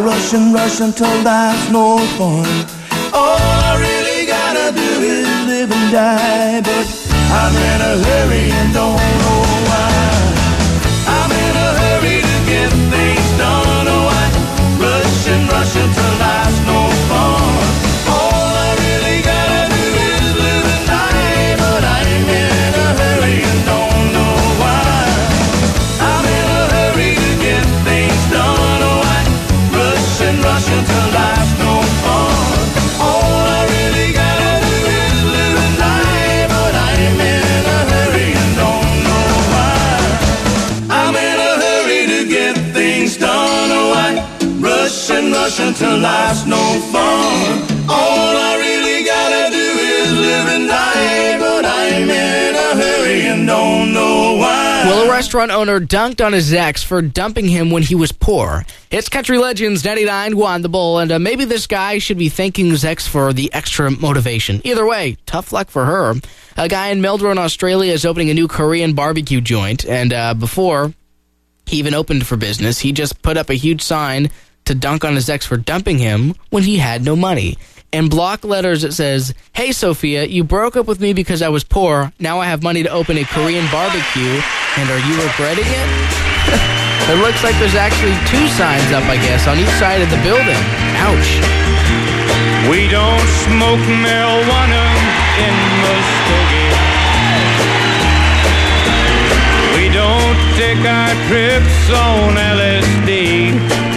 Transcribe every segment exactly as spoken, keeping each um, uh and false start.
rush and rush until life's no fun. All I really gotta do is live and die, but I'm in a hurry and don't know why. I'm in a hurry to get things done. Oh, I rush and rush until life's no fun. All I really gotta do is live and die, but I'm in a hurry and don't know why. I'm in a hurry to get things done. Oh, I rush and rush until life's no fun. All I really gotta do is live and die, but I'm in a hurry and don't know why. I'm in a hurry to get things done. Oh, I rush and rush until life's no fun. All I really gotta do is live and die, but I'm in a hurry and don't know why. Well, a restaurant owner dunked on his ex for dumping him when he was poor. It's Country Legends ninety-nine Juan the Bull, and uh, maybe this guy should be thanking his ex for the extra motivation. Either way, tough luck for her. A guy in Mildred, Australia is opening a new Korean barbecue joint, and uh, before he even opened for business, he just put up a huge sign to dunk on his ex for dumping him when he had no money. In block letters, it says, "Hey, Sophia, you broke up with me because I was poor. Now I have money to open a Korean barbecue, and are you regretting it?" It looks like there's actually two signs up, I guess, on each side of the building. Ouch. We don't smoke marijuana in Muskogee. We don't take our trips on L S D.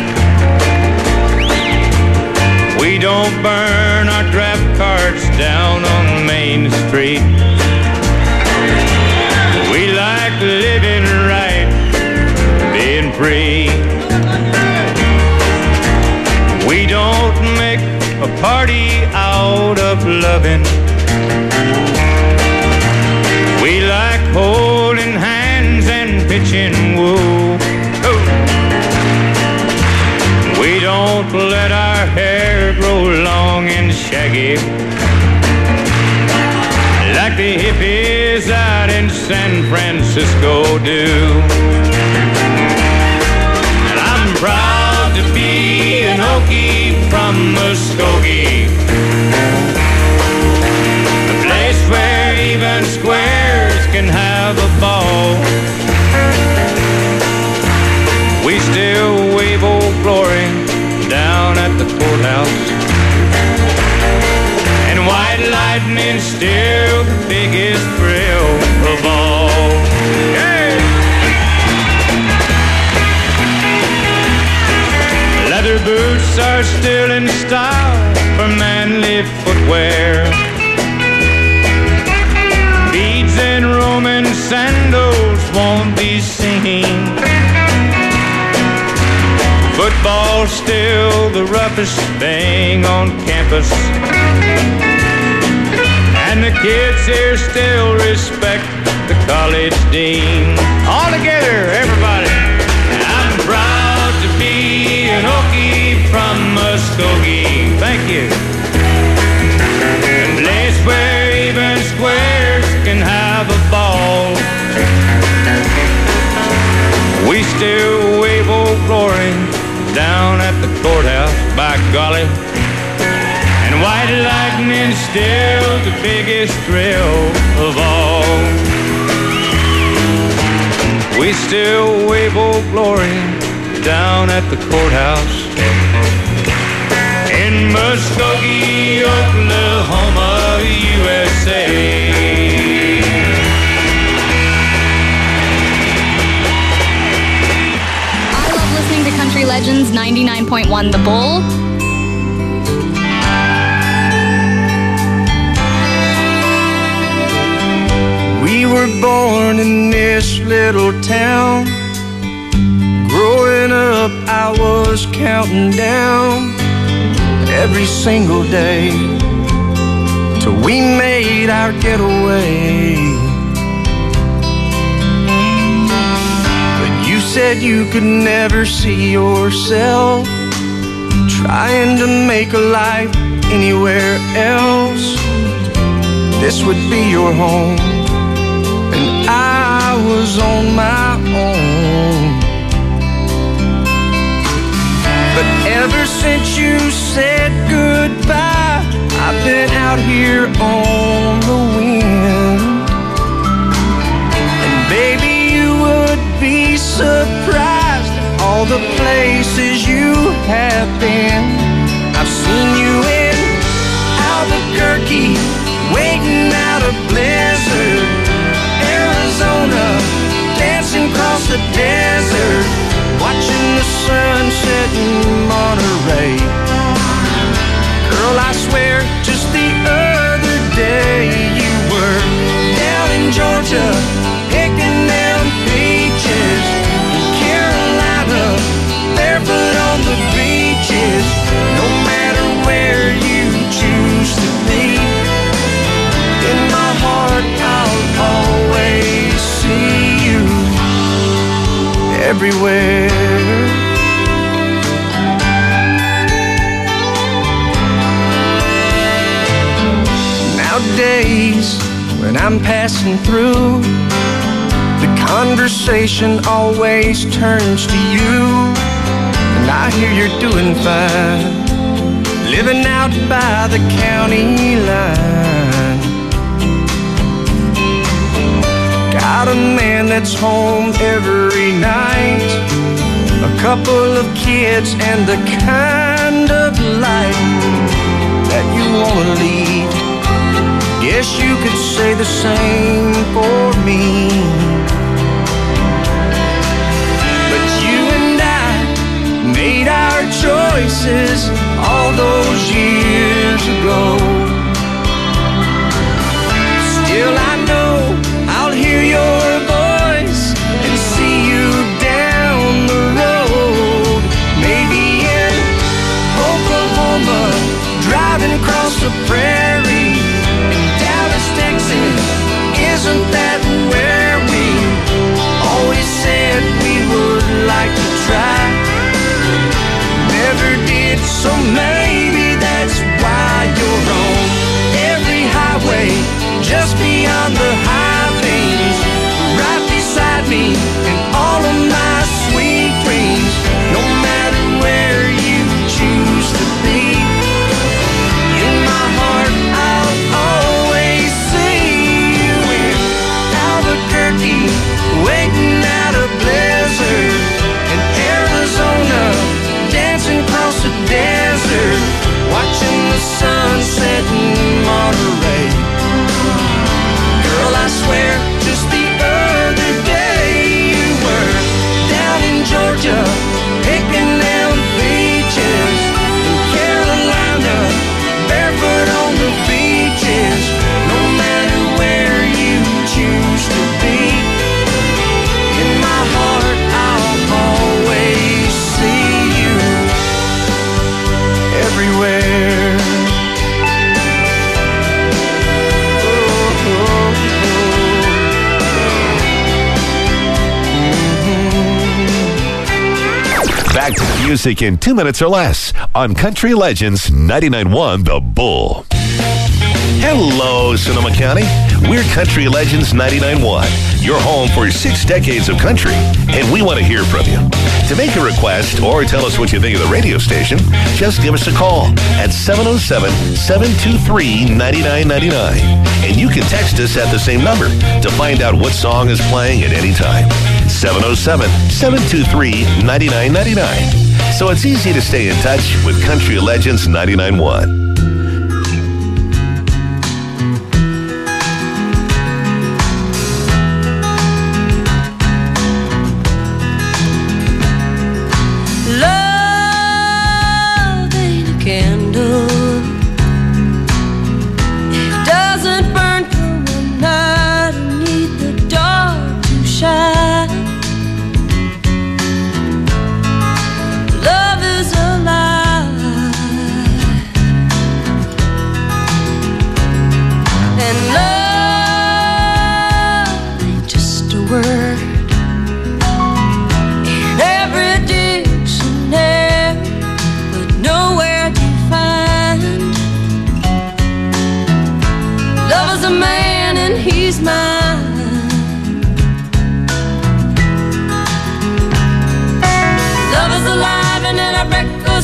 We don't burn our draft cards down on Main Street. We like living right, being free. We don't make a party out of loving. We like holding hands and pitching woo. We don't let our hair grow long and shaggy like the hippies out in San Francisco do. And I'm proud to be an Okie from Muskogee, a place where even squares can have a ball. We still wave Old Glory down at the courthouse, and white lightning's still the biggest thrill of all. Hey! Leather boots are still in style for manly footwear. Beads and Roman sandals won't be seen. Football's still the roughest thing on campus, and the kids here still respect the college dean. All together, everybody. I'm proud to be an Okie from Muskogee. Thank you. A place where even squares can have a ball. We still wave Old Glory down at the courthouse, by golly, and white lightning's still the biggest thrill of all. We still wave Old Glory down at the courthouse in Muskogee, Oklahoma, U S A. Country Legends ninety-nine point one The Bull. We were born in this little town. Growing up, I was counting down every single day till we made our getaway. You said you could never see yourself trying to make a life anywhere else. This would be your home, and I was on my own. But ever since you said goodbye, I've been out here on the wind. And baby, you would be surprised at all the places you have been. I've seen you in Albuquerque, waiting out a blizzard, Arizona, dancing across the desert, watching the sunset in Monterey. Girl, I swear, just the other day you were down in Georgia, picking them peaches, in Carolina, barefoot on the beaches. No matter where you choose to be, in my heart I'll always see you everywhere. Nowadays, when I'm passing through, the conversation always turns to you. And I hear you're doing fine, living out by the county line. Got a man that's home every night, a couple of kids, and the kind of life that you wanna lead. Guess you could say the same for me. But you and I made our choices all those years ago. Still I know I'll hear your voice and see you down the road. Maybe in Oklahoma, driving across the prairie. In Dallas, Texas, isn't that where we always said we would like to try? Never did, so maybe that's why you're on every highway, just beyond the high plains, right beside me in all of my sweet dreams. No matter where you choose to be, in my heart I'll always see you in Albuquerque, waiting out a blizzard, in Arizona, dancing across the desert, watching the sunset in Monterey. Girl, I swear, just the other day you were down in Georgia, picking them peaches, in Carolina, barefoot on the beaches. No matter where you choose to be, in my heart I'll always see you everywhere. Back to the music in two minutes or less on Country Legends ninety-nine point one The Bull. Hello, Sonoma County. We're Country Legends ninety-nine point one, your home for six decades of country, and we want to hear from you. To make a request or tell us what you think of the radio station, just give us a call at seven oh seven, seven two three, nine nine nine nine. And you can text us at the same number to find out what song is playing at any time. seven oh seven, seven two three, nine nine nine nine. So it's easy to stay in touch with Country Legends ninety-nine point one. Love is alive and in a record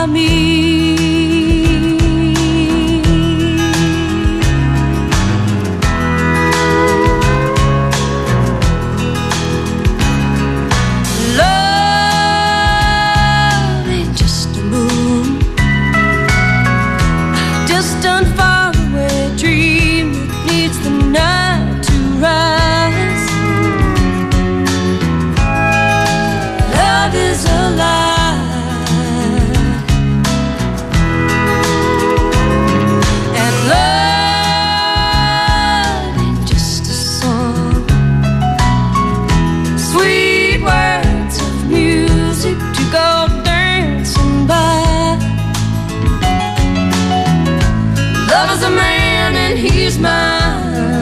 me. Love ain't just a moon, distant far away dream that needs the night to rise. Love is alive, and love ain't just a song, sweet words of music to go dancing by. Love is a man and he's mine.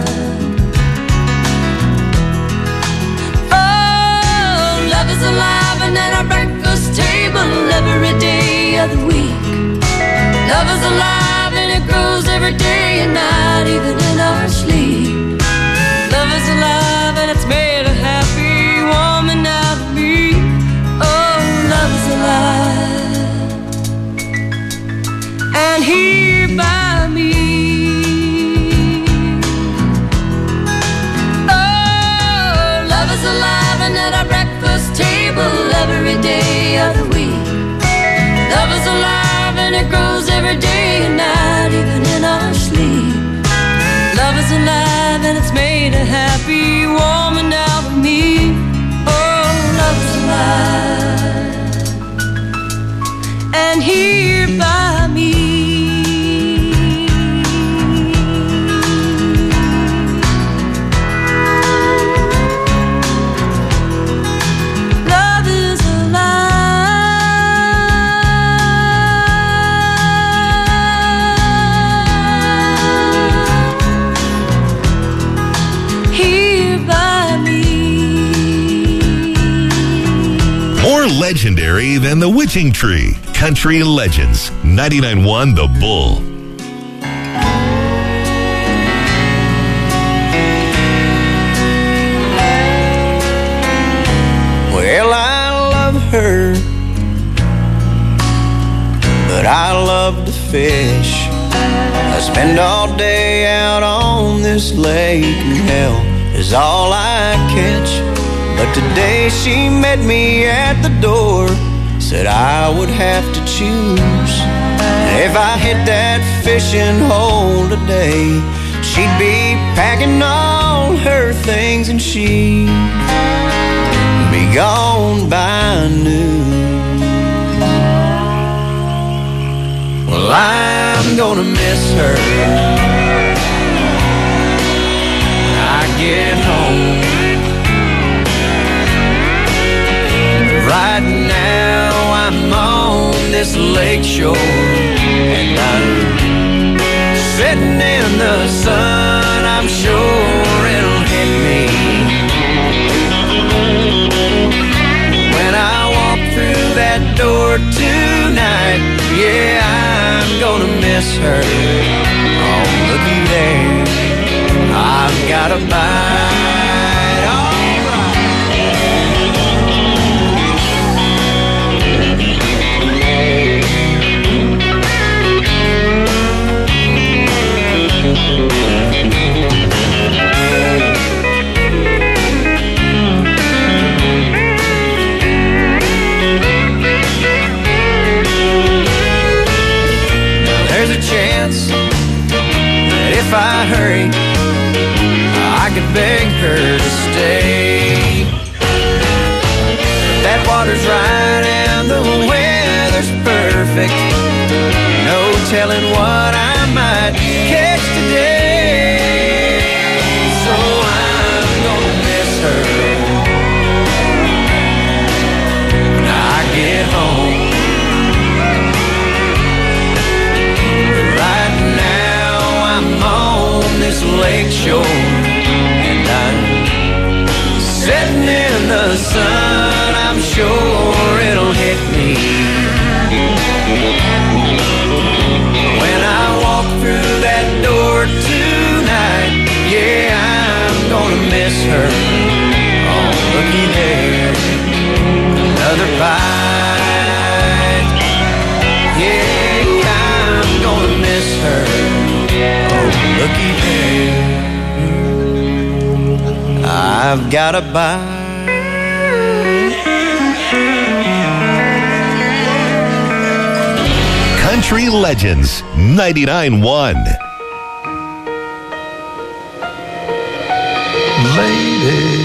Oh, love is alive and at our breakfast table every day of the week. Love is alive and it grows every day and night, even in our sleep. Love is alive and it's made a happy woman out of me. Oh, love is alive and here by me. Oh, love is alive and at our breakfast table every day of the week. Love is alive and it grows every day and night, even in our sleep. Love is alive and it's made a happy woman out of me. Oh, love is alive and here by me. Love is alive here by me. More legendary than the witching tree. Country Legends, ninety-nine point one The Bull. Well, I love her, but I love to fish. I spend all day out on this lake, and hell is all I catch. But today she met me at the door, said I would have to choose. And if I hit that fishing hole today, she'd be packing all her things and she'd be gone by noon. Well, I'm gonna miss her when I get home. Right now I'm on this lake shore, and I'm sitting in the sun. I'm sure it'll hit me when I walk through that door tonight. Yeah, I'm gonna miss her. Oh, looky there, I've got a bite. All there's a chance that if I hurry, I could beg her to stay. That water's right and the weather's perfect. No telling what I might catch today. So I'm gonna miss her when I get home. Right now I'm on this lake shore, and I'm sitting in the sun. I'm sure it'll hit me when I walk through that door tonight. Yeah, I'm gonna miss her. Oh, looky there, another bite. I've gotta buy. Country Legends ninety-nine one. Lady,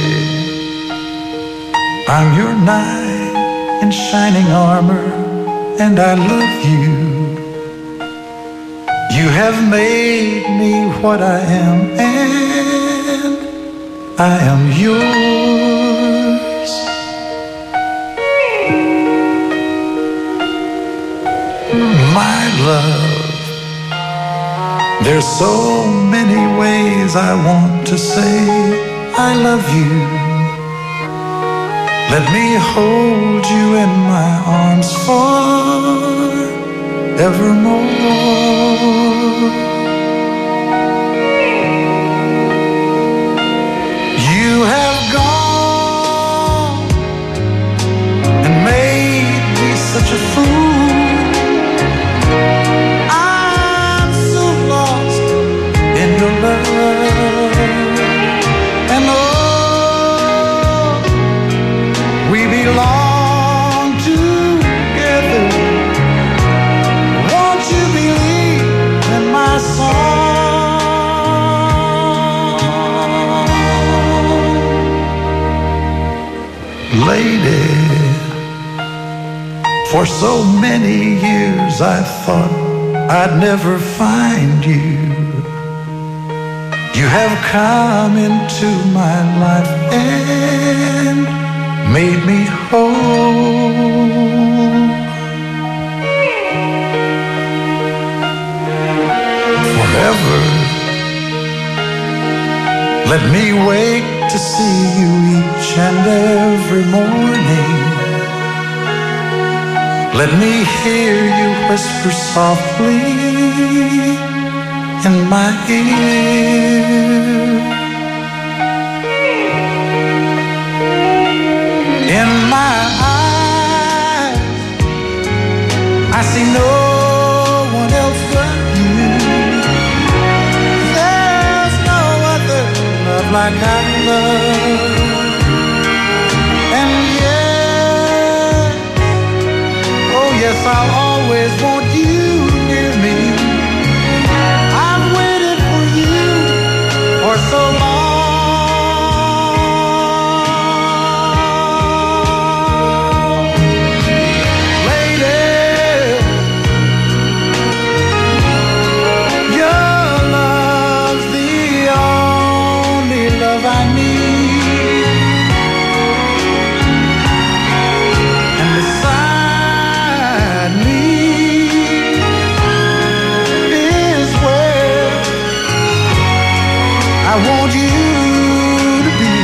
I'm your knight in shining armor, and I love you. You have made me what I am, and I am yours. My love, there's so many ways I want to say I love you. Let me hold you in my arms forevermore. You have gone and made me such a fool. I'm so lost in your love. And oh, we belong together. Won't you believe in my song? Lady, for so many years I thought I'd never find you. You have come into my life and made me whole. Forever, let me wake to see you each and every morning. Let me hear you whisper softly in my ear. In my eyes, I see no one else but you. There's no other love like I love. And yes, oh yes, I'll always want you near me. I've waited for you for so long. Lady, your love's the only love I need. And beside me is where I want you to be.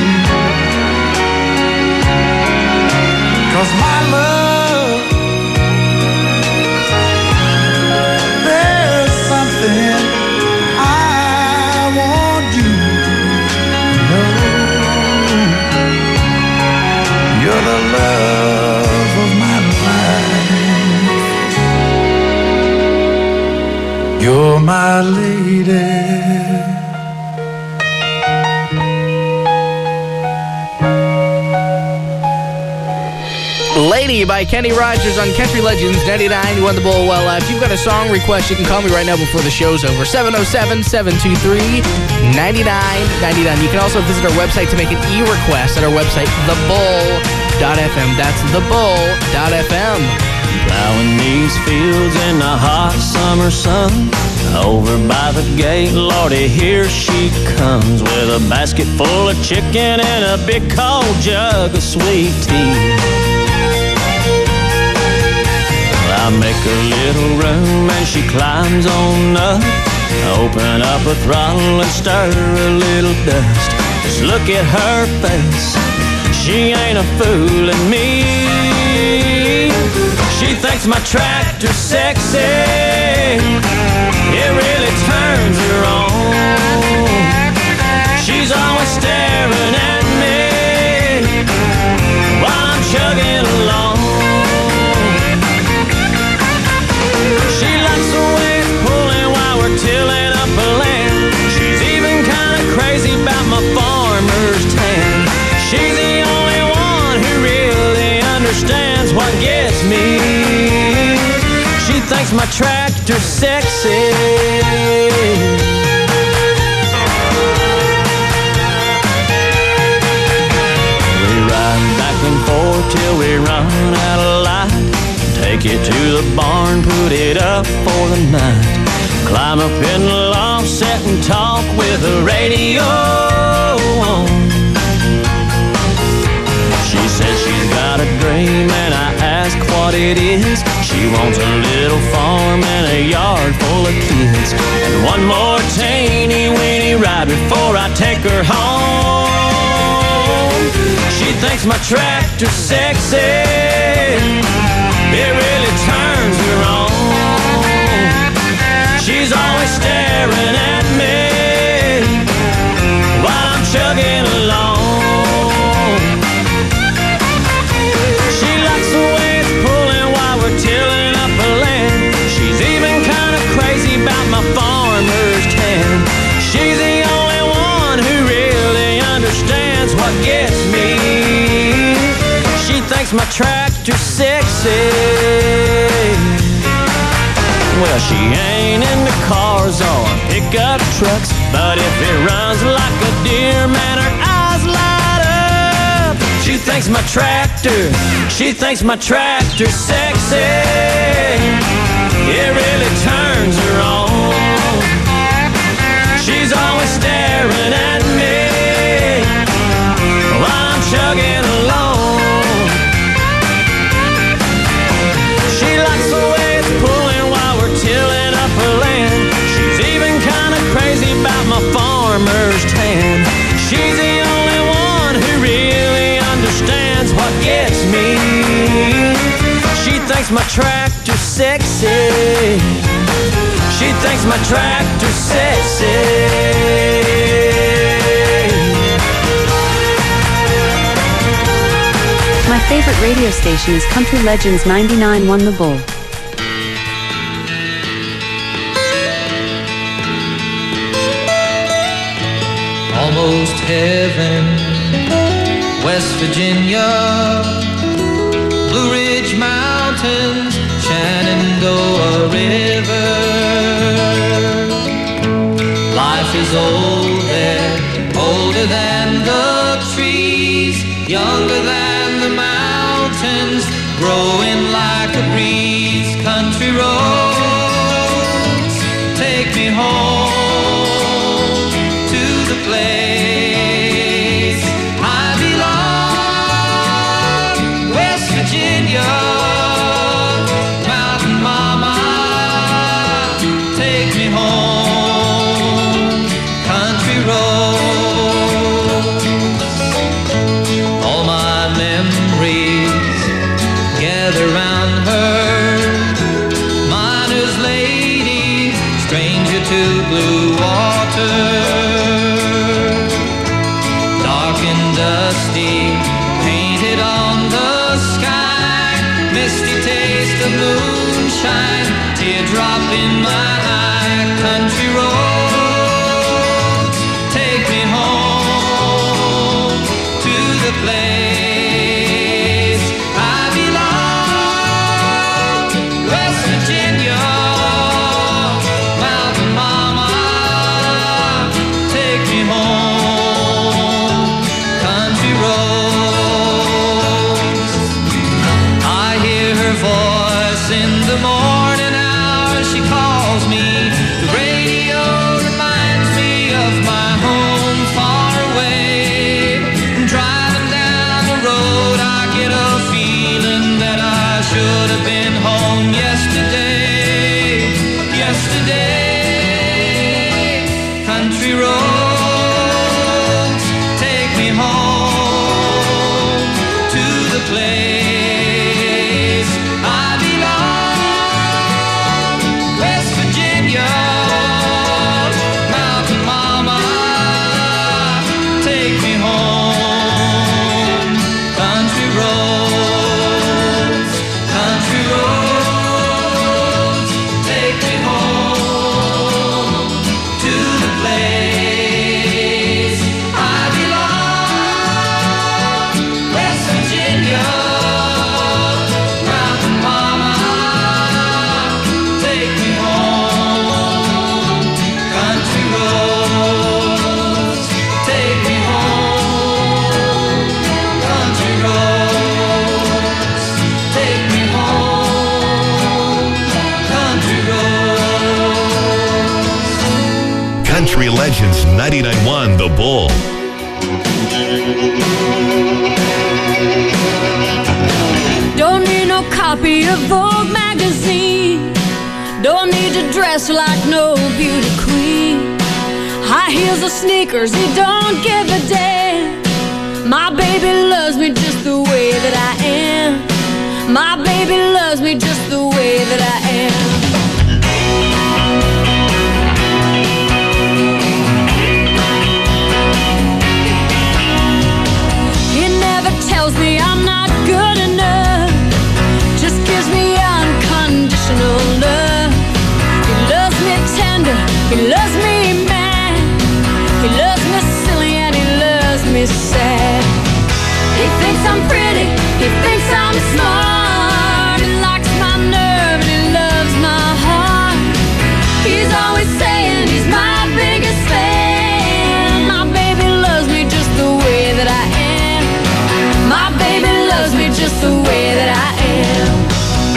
'Cause my love, there's something I want you to know. You're the love of my life. You're my lady. Lady by Kenny Rogers on Country Legends ninety-nine. You won the Bull. Well, uh, if you've got a song request, you can call me right now before the show's over. seven oh seven, seven two three, nine nine nine nine. You can also visit our website to make an e-request at our website, the bull dot f m. That's the bull dot f m. Plowing these fields in the hot summer sun. Over by the gate, Lordy, here she comes with a basket full of chicken and a big cold jug of sweet tea. I make her little room and she climbs on up. Open up a throttle and stir a little dust. Just look at her face, she ain't a fooling me. She thinks my tractor's sexy, it really turns her on. She's always staring at me while I'm chugging along. She likes the way it's pulling while we're tilling up a land. She's even kind of crazy about my farmer's tan. what gets me. She thinks my tractor's sexy. We ride back and forth till we run out of light. Take it to the barn, put it up for the night. Climb up in the loft, sit and talk with the radio on. She says she's got a dream and I ask what it is. She wants a little farm and a yard full of kids, and one more teeny weeny ride before I take her home. She thinks my tractor's sexy. It really turns her on. She's always staring at me while I'm chugging along. She likes the way it's pulling while we're tilling up the land. She's even kind of crazy about my farmer's tan. She's the only one who really understands what gets me. She thinks my tractor's sexy. Well, she ain't into cars or pickup trucks, but if it runs like a deer, man, her eyes light up. She thinks my tractor, she thinks my tractor's sexy. It really turns her on. She's always staring at me while I'm chugging along. She likes the way it's pulling while we're tilling up her land. She's even kind of crazy about my farmer's tan. She's the only one who really understands what gets me. She thinks my tractor's sexy. She thinks my tractor's sexy. My favorite radio station is Country Legends ninety-nine point one The Bull. Almost heaven, West Virginia, Blue Ridge Mountains, Shenandoah River. Life is old there, older than the trees, younger than the mountains, growing like a breeze. Country roads, take me home to the place I belong. West Virginia, Mountain Mama, take me home. Country roads, all my memories gather round her. Miner's lady, stranger to blue water. Dark and dusty, painted on the sky. Misty taste of moonshine, teardrop in my eye. Country roads, take me home to the place I belong. West Virginia, Mountain Mama, take me home. Country roads, I hear her voice in the morning hour. She calls me. The radio reminds me of my home far away. Driving down the road, I get a feeling that I should have been home yesterday. Yesterday, country roads, take me home to the place I belong. West Virginia, Mountain Mama, take me home. Country roads, country roads. Country Legends ninety-nine point one The Bull. Don't need no copy of Vogue magazine. Don't need to dress like no beauty queen. High heels or sneakers, he don't give a damn. My baby loves me just the way that I am. My baby loves me just the way that I am. Tells me I'm not good enough, just gives me unconditional love. He loves me tender, he loves me mad, he loves me silly and he loves me sad. He thinks I'm pretty, he thinks I'm smart, he likes my nerve and he loves my heart. He's always saying he's my biggest fan. My baby loves me just the way that I am. My baby loves me just the way that I am.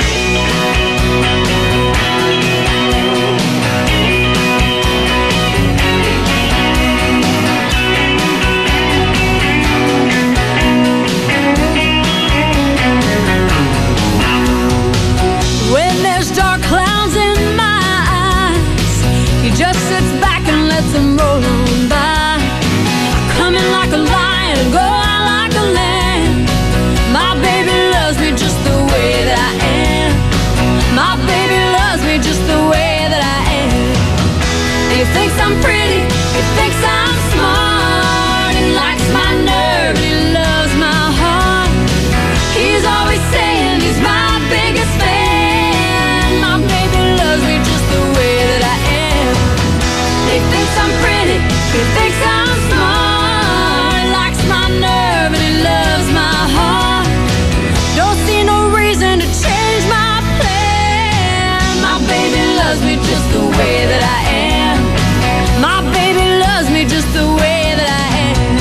When there's dark clouds in my eyes, he just sits back and lets them roll on by. Coming like a lion and go like a lamb. My baby loves me just the way that I am. My baby loves me just the way that I am. He thinks I'm pretty, he thinks I'm smart, he likes my nerve, he loves my heart. He's always saying he's my biggest fan. My baby loves me just the way that I am. He thinks I'm pretty, he thinks I'm smart, he likes my nerve and he loves my heart. Don't see no reason to change my plan. My baby loves me just the way that I am. My baby loves me just the way that I am.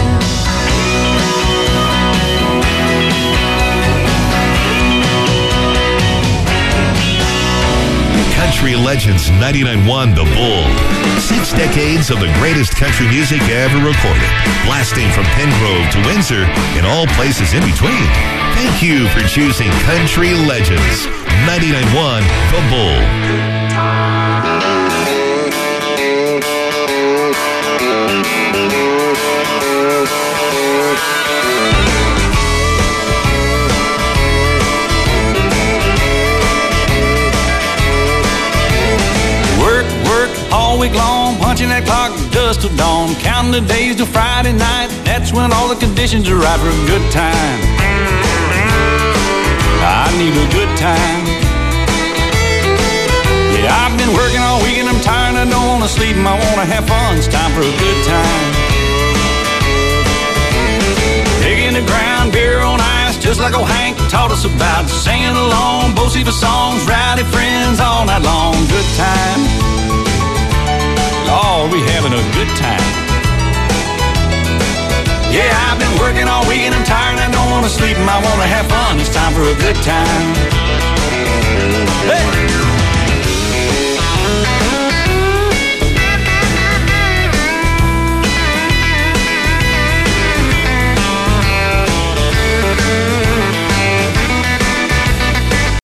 Country Legends ninety-nine point one The Bull. Six decades of the greatest country music ever recorded. Blasting from Pengrove to Windsor and all places in between. Thank you for choosing Country Legends ninety-nine point one The Bull. Work, work, all week long, punching that clock dust till dawn, counting the days till Friday night. That's when all the conditions are right for a good time. I need a good time. Yeah, I've been working all week and I'm tired. I don't want to sleep and I want to have fun. It's time for a good time. Digging the ground, beer on ice, just like old Hank taught us about. Singing along, Bo Siva songs, rowdy friends all night long. Good time. Oh, we having a good time. Yeah, I've been working all week and I'm tired. I don't want to sleep and I want to have fun. It's time for a good time.